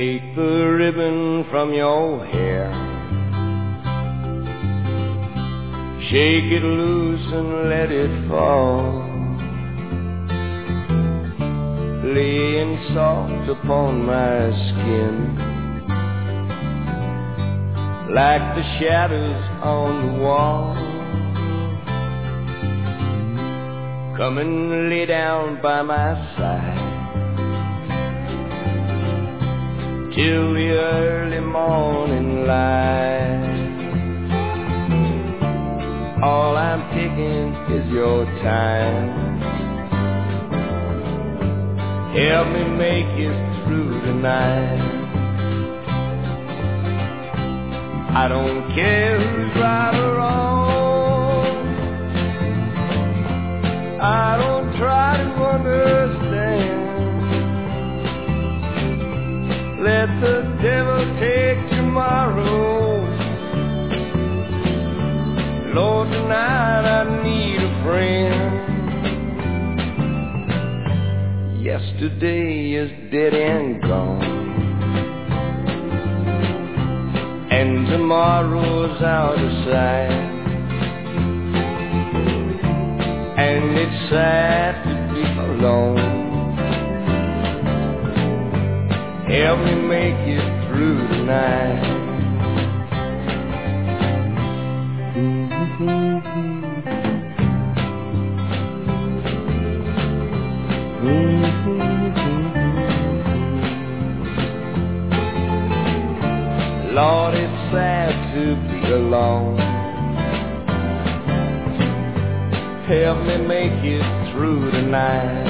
Take the ribbon from your hair, shake it loose and let it fall, laying soft upon my skin, like the shadows on the wall. Come and lay down by my side till the early morning light. All I'm taking is your time. Help me make it through tonight. I don't care who's right or wrong. I don't try to understand. Let the devil take tomorrow. Lord, tonight I need a friend. Yesterday is dead and gone, and tomorrow's out of sight. And it's sad to be alone. Help me make it through tonight. Lord, it's sad to be alone. Help me make it through tonight.